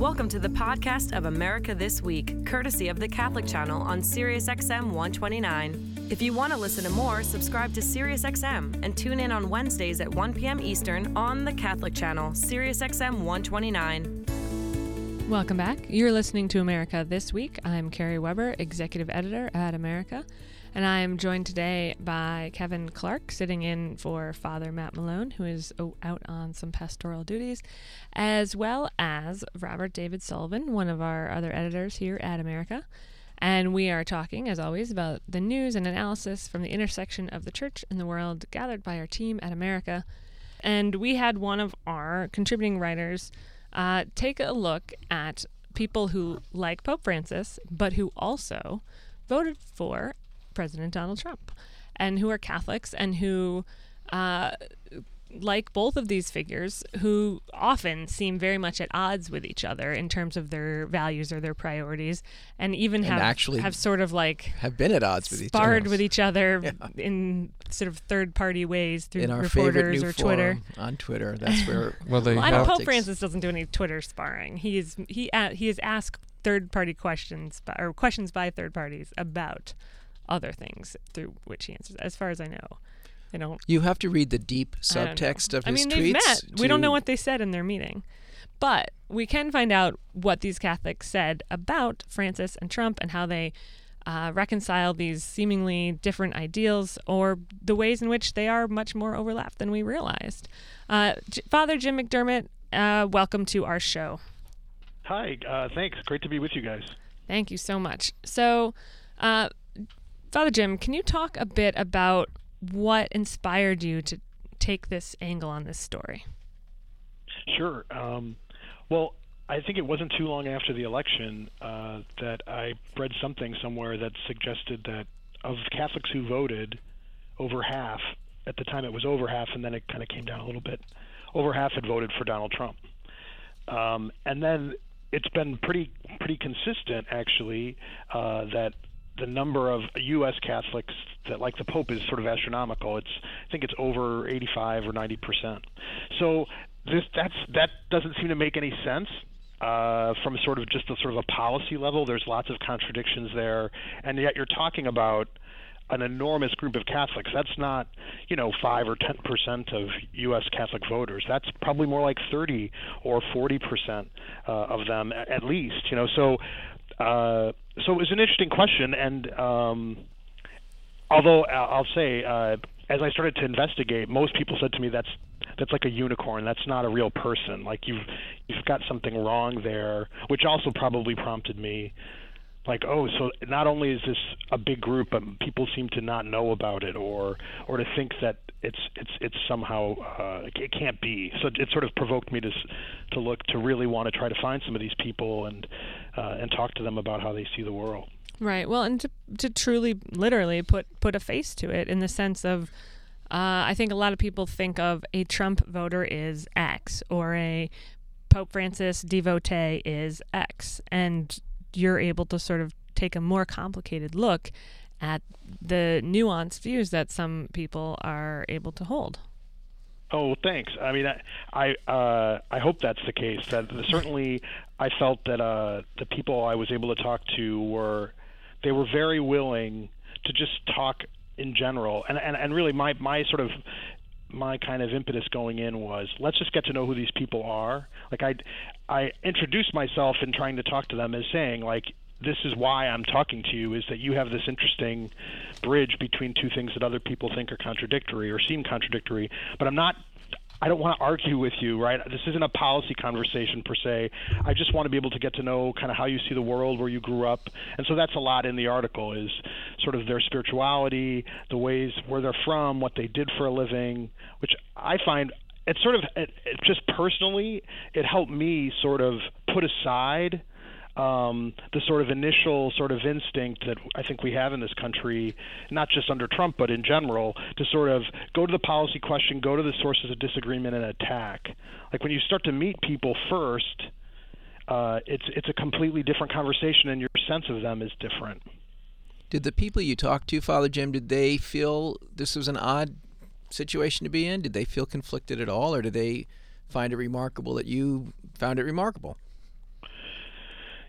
Welcome to the podcast of America This Week, courtesy of the Catholic Channel on SiriusXM 129. If you want to listen to more, subscribe to SiriusXM and tune in on Wednesdays at 1 p.m. Eastern on the Catholic Channel, SiriusXM 129. Welcome back. You're listening to America This Week. I'm Carrie Weber, Executive Editor at America, and I am joined today by Kevin Clark, sitting in for Father Matt Malone, who is out on some pastoral duties, as well as Robert David Sullivan, one of our other editors here at America. And we are talking, as always, about the news and analysis from the intersection of the church and the world gathered by our team at America. And we had one of our contributing writers take a look at people who like Pope Francis, but who also voted for President Donald Trump, and who are Catholics, and who like both of these figures, who often seem very much at odds with each other in terms of their values or their priorities, and even have sort of like have been at odds with each other, sparred with each other in sort of third-party ways through in our reporters or Twitter. On Twitter, that's where. Pope Francis doesn't do any Twitter sparring. He has asked third-party questions or questions by third parties about other things through which he answers. As far as I know, they don't. You have to read the deep subtext of his tweets. They've met. We don't know what they said in their meeting, but we can find out what these Catholics said about Francis and Trump and how they reconcile these seemingly different ideals, or the ways in which they are much more overlapped than we realized. Father Jim McDermott, welcome to our show. Hi, thanks. Great to be with you guys. Thank you so much. So, Father Jim, can you talk a bit about what inspired you to take this angle on this story? Sure. Well, I think it wasn't too long after the election that I read something somewhere that suggested that of Catholics who voted, over half, at the time it was over half, and then it kind of came down a little bit, over half had voted for Donald Trump. And then it's been pretty consistent, actually, that the number of U.S. Catholics that like the Pope is sort of astronomical. I think it's over 85 or 90%. So that doesn't seem to make any sense from sort of a policy level. There's lots of contradictions there, and yet you're talking about an enormous group of Catholics. That's not 5 or 10% of U.S. Catholic voters. That's probably more like 30 or 40% of them at least. So it was an interesting question, and although I'll say, as I started to investigate, most people said to me that's like a unicorn. That's not a real person. Like you've got something wrong there, which also probably prompted me, like, oh, so not only is this a big group, but people seem to not know about it, or to think that it's somehow it can't be. So it sort of provoked me to look, to really want to try to find some of these people and talk to them about how they see the world. Right. Well, and to truly, literally put a face to it, in the sense of, I think a lot of people think of a Trump voter is X, or a Pope Francis devotee is X, and you're able to sort of take a more complicated look at the nuanced views that some people are able to hold. Oh, thanks. I mean, I hope that's the case. That certainly, I felt that the people I was able to talk to were very willing to just talk in general, and really my kind of impetus going in was, let's just get to know who these people are. Like I introduced myself in trying to talk to them as saying, like, this is why I'm talking to you, is that you have this interesting bridge between two things that other people think are contradictory or seem contradictory, but I don't want to argue with you, right? This isn't a policy conversation per se. I just want to be able to get to know kind of how you see the world, where you grew up. And so that's a lot in the article, is sort of their spirituality, the ways where they're from, what they did for a living, which I find it just personally, it helped me sort of put aside the sort of initial sort of instinct that I think we have in this country, not just under Trump, but in general, to sort of go to the policy question, go to the sources of disagreement and attack. Like when you start to meet people first, it's a completely different conversation, and your sense of them is different. Did the people you talked to, Father Jim, did they feel this was an odd situation to be in? Did they feel conflicted at all, or did they find it remarkable that you found it remarkable?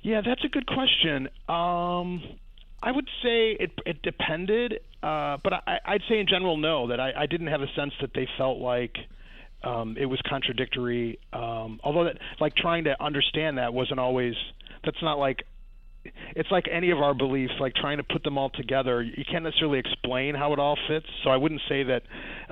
Yeah, that's a good question. I would say it depended, but I'd say in general no. That I didn't have a sense that they felt like it was contradictory. Although that, like, trying to understand that wasn't always. That's not like. It's like any of our beliefs, like trying to put them all together. You can't necessarily explain how it all fits. So I wouldn't say that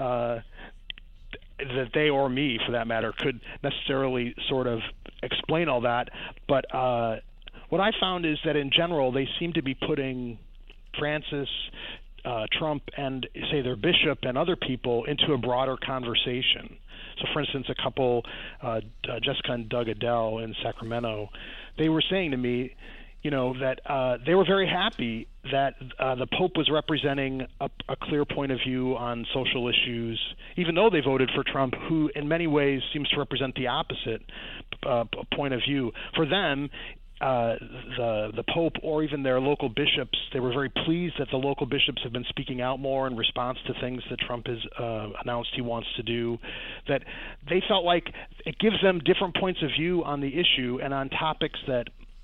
that they or me, for that matter, could necessarily sort of explain all that. But what I found is that in general, they seem to be putting Francis, Trump, and say their bishop and other people into a broader conversation. So, for instance, a couple, Jessica and Doug Adele in Sacramento, they were saying to me, that they were very happy that the Pope was representing a clear point of view on social issues, even though they voted for Trump, who in many ways seems to represent the opposite point of view. For them, the Pope or even their local bishops, they were very pleased that the local bishops have been speaking out more in response to things that Trump has announced he wants to do, that they felt like it gives them different points of view on the issue and on topics that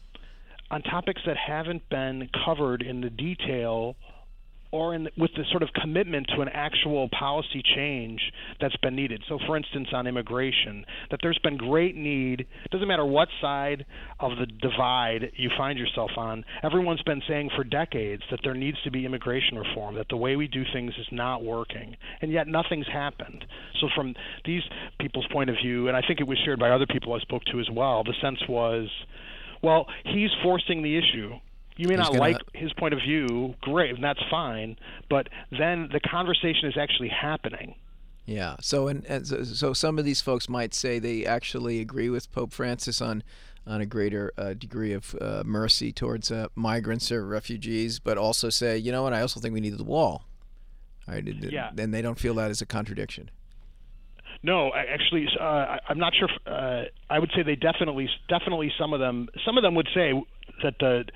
haven't been covered in the detail or with the sort of commitment to an actual policy change that's been needed. So, for instance, on immigration, that there's been great need. It doesn't matter what side of the divide you find yourself on. Everyone's been saying for decades that there needs to be immigration reform, that the way we do things is not working, and yet nothing's happened. So from these people's point of view, and I think it was shared by other people I spoke to as well, the sense was, well, he's forcing the issue. You may not like his point of view, great, and that's fine, but then the conversation is actually happening. Yeah. So so some of these folks might say they actually agree with Pope Francis on a greater degree of mercy towards migrants or refugees, but also say, you know what, I also think we need the wall. Right? Yeah. Then they don't feel that as a contradiction. No, actually, I'm not sure. I would say they definitely some of them would say that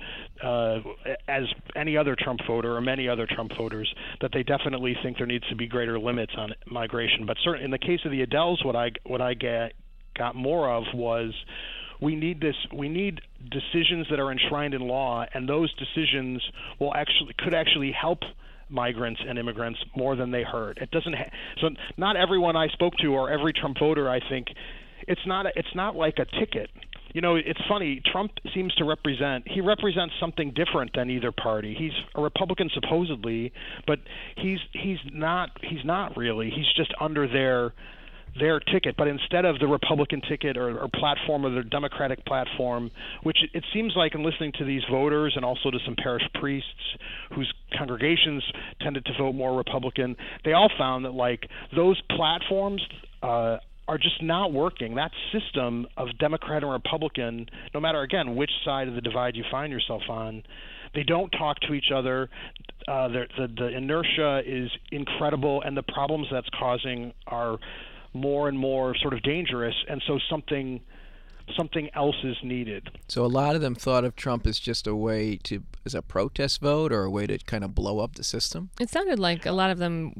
as any other Trump voter or many other Trump voters, that they definitely think there needs to be greater limits on migration. But certainly in the case of the Adeles, what I got more of was we need decisions that are enshrined in law, and those decisions could actually help migrants and immigrants more than they hurt. It doesn't. So not everyone I spoke to or every Trump voter, I think, it's not like a ticket. It's funny. Trump seems to represents something different than either party. He's a Republican supposedly, but he's not really. He's just under their ticket, but instead of the Republican ticket or platform or the Democratic platform, which it seems like in listening to these voters and also to some parish priests whose congregations tended to vote more Republican, they all found that like those platforms are just not working. That system of Democrat and Republican, no matter, again, which side of the divide you find yourself on, they don't talk to each other. The inertia is incredible, and the problems that's causing are more and more sort of dangerous, and so something else is needed. So a lot of them thought of Trump as just as a protest vote or a way to kind of blow up the system? It sounded like a lot of them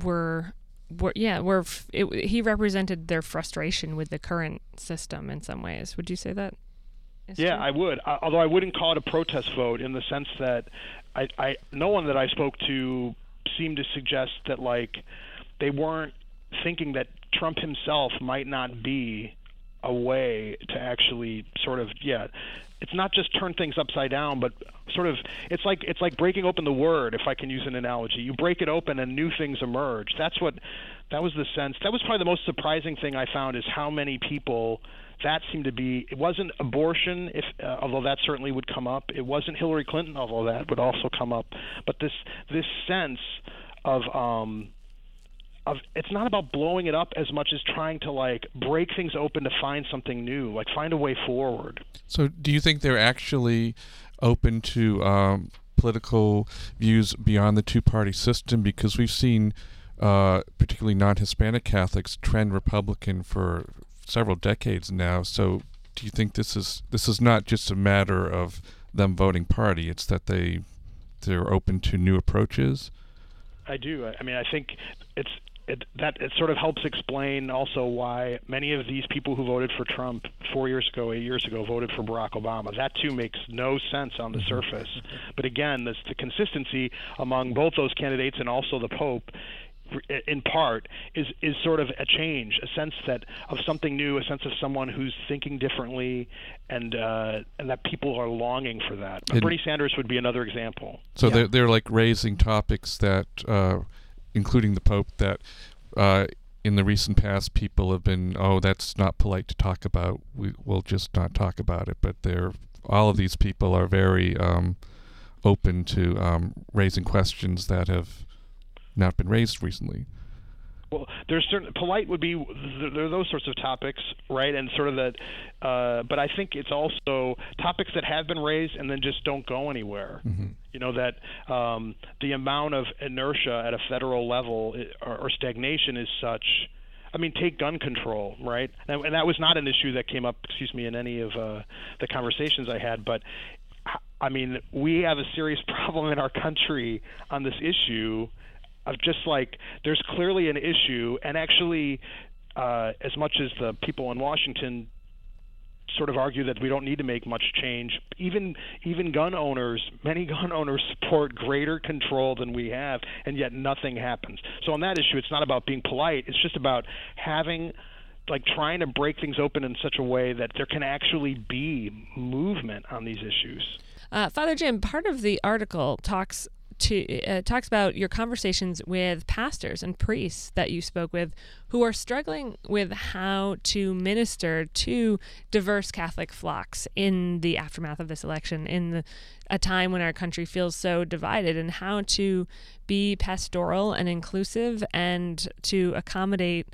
he represented their frustration with the current system in some ways. Would you say that? Yeah, true? I would. Although I wouldn't call it a protest vote in the sense that no one that I spoke to seemed to suggest that like they weren't thinking that Trump himself might not be a way to actually sort of, it's not just turn things upside down, but sort of it's like breaking open the Word, if I can use an analogy. You break it open and new things emerge. That was the sense. That was probably the most surprising thing I found, is how many people that seemed to be. It wasn't abortion, although that certainly would come up. It wasn't Hillary Clinton, although that would also come up. But this sense of it's not about blowing it up as much as trying to like break things open to find something new, like find a way forward. So do you think they're actually open to political views beyond the two-party system? Because we've seen particularly non-Hispanic Catholics trend Republican for several decades now. So do you think this is not just a matter of them voting party, it's that they're open to new approaches? I do. I mean, I think it's it sort of helps explain also why many of these people who voted for Trump 4 years ago, 8 years ago, voted for Barack Obama. That too makes no sense on the surface. But again, the consistency among both those candidates and also the Pope, in part, is sort of a change, a sense of something new, a sense of someone who's thinking differently, and that people are longing for that. Bernie Sanders would be another example. So they're like raising topics that, including the Pope, that in the recent past people have been, that's not polite to talk about. We'll just not talk about it. But all of these people are very open to raising questions that have not been raised recently. Well, there's certain polite would be there are those sorts of topics, right? And sort of that, but I think it's also topics that have been raised and then just don't go anywhere. Mm-hmm. You know, that the amount of inertia at a federal level or stagnation is such. I mean, take gun control, right? And that was not an issue that came up, in any of the conversations I had. But I mean, we have a serious problem in our country on this issue. Of just like there's clearly an issue, and actually, as much as the people in Washington sort of argue that we don't need to make much change, even gun owners, many gun owners support greater control than we have, and yet nothing happens. So on that issue, it's not about being polite. It's just about trying to break things open in such a way that there can actually be movement on these issues. Father Jim, part of the article talks about your conversations with pastors and priests that you spoke with who are struggling with how to minister to diverse Catholic flocks in the aftermath of this election, in a time when our country feels so divided, and how to be pastoral and inclusive and to accommodate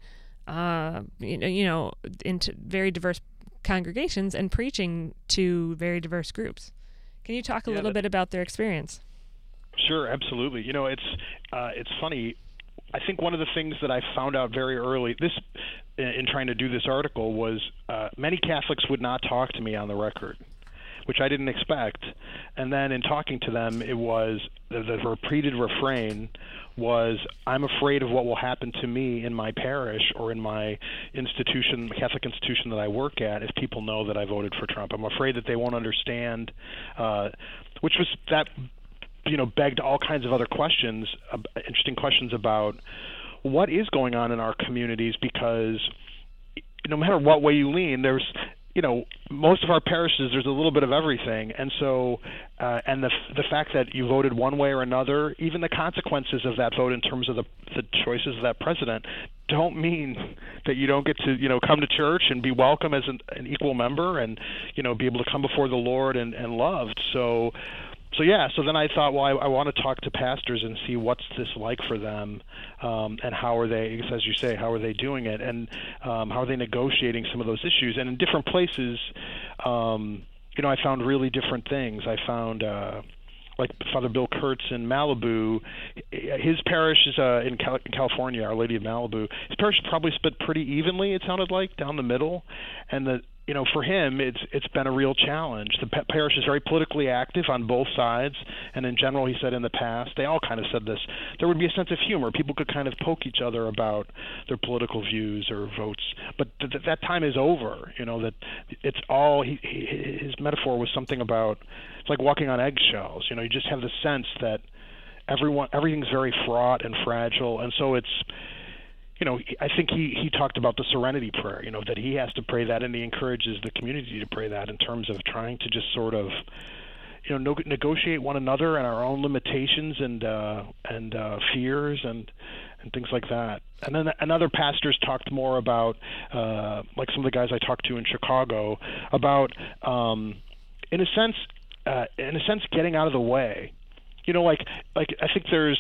into very diverse congregations and preaching to very diverse groups. Can you talk a little bit about their experience? Sure, absolutely. You know, it's funny. I think one of the things that I found out very early in trying to do this article was many Catholics would not talk to me on the record, which I didn't expect. And then in talking to them, it was the repeated refrain was, I'm afraid of what will happen to me in my parish or in my institution, the Catholic institution that I work at, if people know that I voted for Trump. I'm afraid that they won't understand, which was that, begged all kinds of other questions, interesting questions about what is going on in our communities, because no matter what way you lean, there's, most of our parishes, there's a little bit of everything. And so, and the fact that you voted one way or another, even the consequences of that vote in terms of the choices of that president, don't mean that you don't get to, come to church and be welcome as an equal member and, be able to come before the Lord and loved. So then I thought, well, I want to talk to pastors and see what's this like for them, and how are they, as you say, how are they doing it, and how are they negotiating some of those issues. And in different places, I found really different things. I found, like Father Bill Kurtz in Malibu, his parish is in California, Our Lady of Malibu. His parish is probably split pretty evenly, it sounded like, down the middle. And for him, it's been a real challenge. The parish is very politically active on both sides, and in general, he said in the past, they all kind of said this, there would be a sense of humor. People could kind of poke each other about their political views or votes, but that time is over. That it's all, his metaphor was something about, it's like walking on eggshells. You just have the sense that everything's very fraught and fragile, and so it's, I think he talked about the serenity prayer, that he has to pray that, and he encourages the community to pray that in terms of trying to just sort of, negotiate one another and our own limitations and fears and things like that. And then other pastors talked more about, like some of the guys I talked to in Chicago, about, in a sense, getting out of the way. Like I think there's.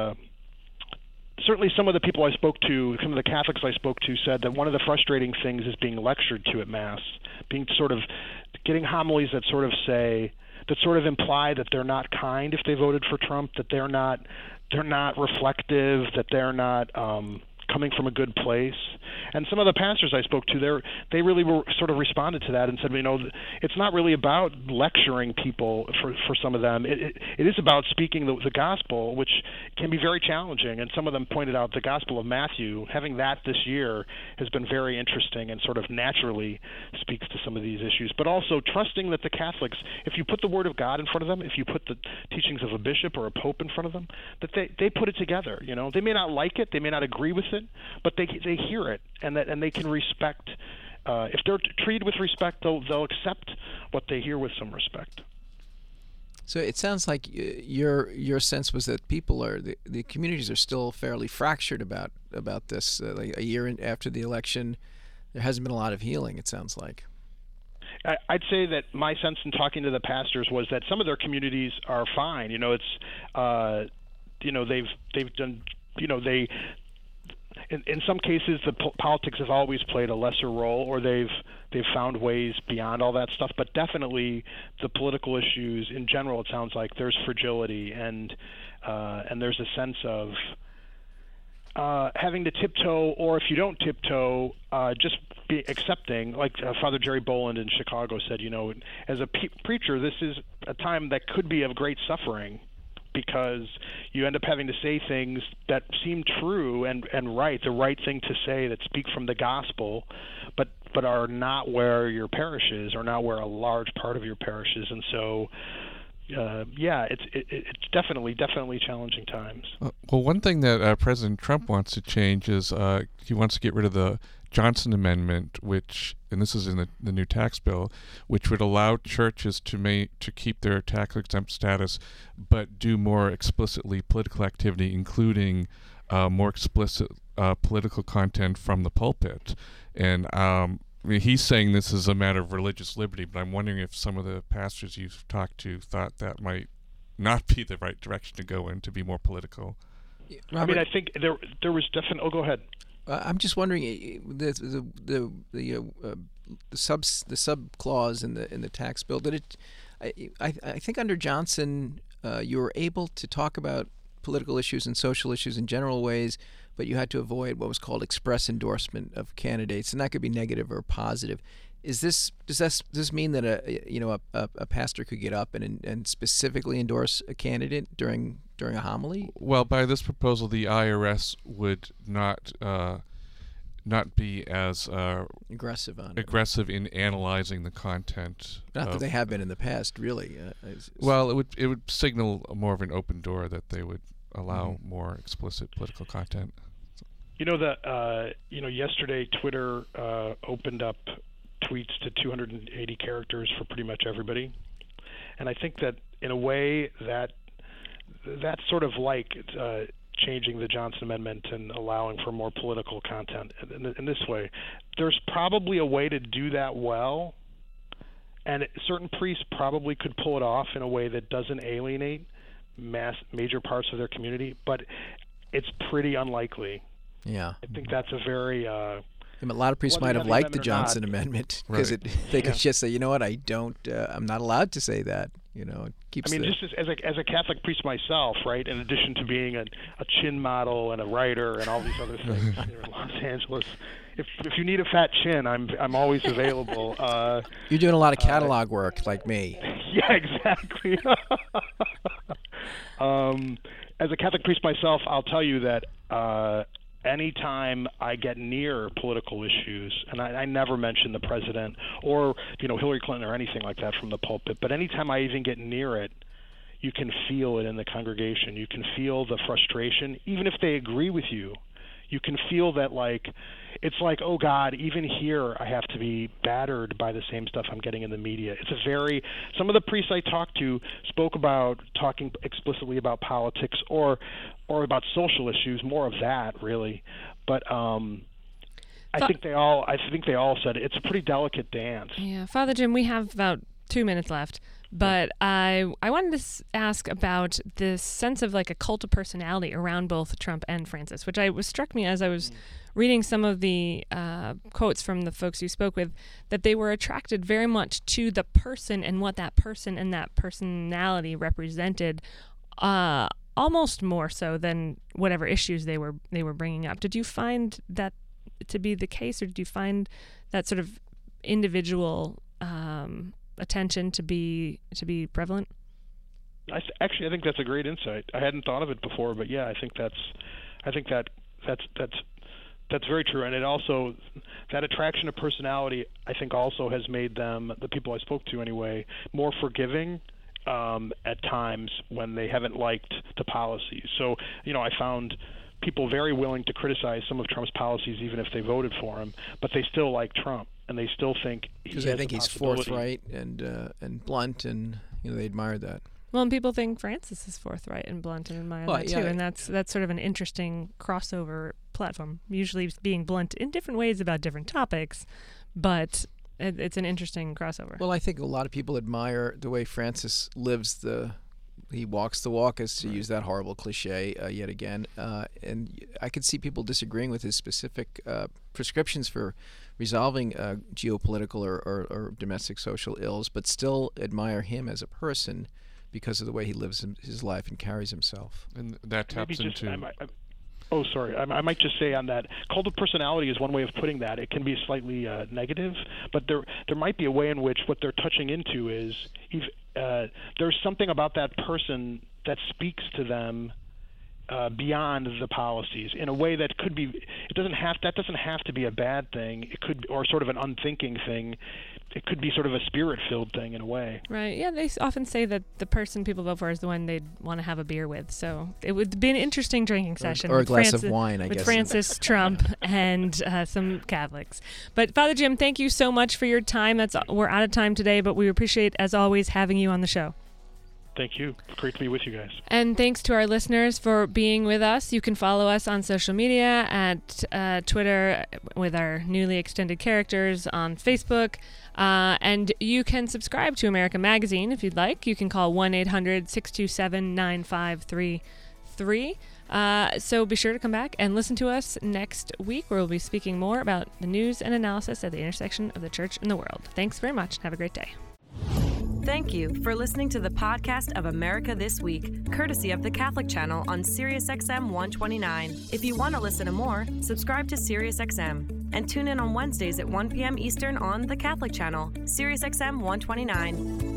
Certainly some of the people I spoke to, some of the Catholics I spoke to, said that one of the frustrating things is being lectured to at Mass, being sort of getting homilies that sort of imply that they're not kind if they voted for Trump, that they're not reflective, that they're not coming from a good place. And some of the pastors I spoke to, they really were sort of responded to that and said, it's not really about lecturing people for some of them. It is about speaking the gospel, which can be very challenging. And some of them pointed out the Gospel of Matthew, having that this year has been very interesting and sort of naturally speaks to some of these issues. But also trusting that the Catholics, if you put the Word of God in front of them, if you put the teachings of a bishop or a pope in front of them, that they put it together. They may not like it, they may not agree with it, but they hear it, and they can respect. If they're treated with respect, they'll accept what they hear with some respect. So it sounds like your sense was that the communities are still fairly fractured about this. Like a year after the election, there hasn't been a lot of healing. It sounds like. I'd say that my sense in talking to the pastors was that some of their communities are fine. They've done. In some cases, the politics have always played a lesser role, or they've found ways beyond all that stuff. But definitely, the political issues in general, it sounds like there's fragility, and there's a sense of having to tiptoe, or if you don't tiptoe, just be accepting. Like Father Jerry Boland in Chicago said, as a preacher, this is a time that could be of great suffering, because you end up having to say things that seem true and right, the right thing to say, that speak from the gospel, but are not where your parish is, or not where a large part of your parish is. And so, it's definitely challenging times. Well, one thing that President Trump wants to change is he wants to get rid of the Johnson Amendment, which, and this is in the new tax bill, which would allow churches to keep their tax exempt status, but do more explicitly political activity, including more explicit political content from the pulpit. And he's saying this is a matter of religious liberty, but I'm wondering if some of the pastors you've talked to thought that might not be the right direction to go in, to be more political. Robert, I think there was definitely. Oh, go ahead. I'm just wondering the sub clause in the tax bill. Did it? I think under Johnson, you were able to talk about political issues and social issues in general ways, but you had to avoid what was called express endorsement of candidates, and that could be negative or positive. Does this mean that a pastor could get up and specifically endorse a candidate during a homily? Well, by this proposal, the IRS would not be as aggressive in analyzing the content. Not that they have been in the past, really. Well, it would signal more of an open door that they would allow more explicit political content. Yesterday Twitter opened up tweets to 280 characters for pretty much everybody, and I think that in a way that's sort of like changing the Johnson Amendment and allowing for more political content in this way. There's probably a way to do that well, and certain priests probably could pull it off in a way that doesn't alienate major parts of their community, but it's pretty unlikely. Yeah, I think that's a very a lot of priests might have liked the Johnson Amendment because they could just say, I'm not allowed to say that. It keeps. Just as a Catholic priest myself, right? In addition to being a chin model and a writer and all these other things here in Los Angeles, if you need a fat chin, I'm always available. You're doing a lot of catalog work, like me. Yeah, exactly. As a Catholic priest myself, I'll tell you that anytime I get near political issues, and I never mention the president or Hillary Clinton or anything like that from the pulpit, but anytime I even get near it, you can feel it in the congregation. You can feel the frustration, even if they agree with you. You can feel that it's like, oh God, even here I have to be battered by the same stuff I'm getting in the media. Some of the priests I talked to spoke about talking explicitly about politics or about social issues, more of that really. But I think they all said it's a pretty delicate dance. Yeah, Father Jim, we have about 2 minutes left. But I wanted to ask about this sense of like a cult of personality around both Trump and Francis, which struck me as I was reading some of the quotes from the folks you spoke with, that they were attracted very much to the person and what that person and that personality represented almost more so than whatever issues they were bringing up. Did you find that to be the case, or did you find that sort of individual attention to be prevalent? I think that's a great insight. I hadn't thought of it before, but yeah, I think that's very true. And it also, that attraction to personality, I think also has made them, the people I spoke to anyway, more forgiving at times when they haven't liked the policies. So, I found people very willing to criticize some of Trump's policies even if they voted for him, but they still like Trump and they still think because I think he's forthright and blunt, and they admire that. Well, and people think Francis is forthright and blunt and admire that too, and that's sort of an interesting crossover platform. Usually being blunt in different ways about different topics, but it's an interesting crossover. Well, I think a lot of people admire the way Francis lives he walks the walk, as to use that horrible cliche yet again. And I could see people disagreeing with his specific prescriptions for resolving geopolitical or domestic social ills, but still admire him as a person because of the way he lives his life and carries himself. And that taps into... I might just say on that, cult of personality is one way of putting that. It can be slightly negative, but there might be a way in which what they're touching into is there's something about that person that speaks to them beyond the policies in a way that could be. That doesn't have to be a bad thing. It could, or sort of an unthinking thing. It could be sort of a spirit-filled thing in a way. Right. Yeah, they often say that the person people vote for is the one they'd want to have a beer with. So it would be an interesting drinking session. Or a glass of wine, I guess. With Francis, Trump, and some Catholics. But Father Jim, thank you so much for your time. We're out of time today, but we appreciate, as always, having you on the show. Thank you. Great to be with you guys. And thanks to our listeners for being with us. You can follow us on social media at Twitter with our newly extended characters, on Facebook. And you can subscribe to America Magazine if you'd like. You can call 1-800-627-9533. So be sure to come back and listen to us next week, where we'll be speaking more about the news and analysis at the intersection of the church and the world. Thanks very much. Have a great day. Thank you for listening to the podcast of America This Week, courtesy of the Catholic Channel on SiriusXM 129. If you want to listen to more, subscribe to SiriusXM and tune in on Wednesdays at 1 p.m. Eastern on the Catholic Channel, SiriusXM 129.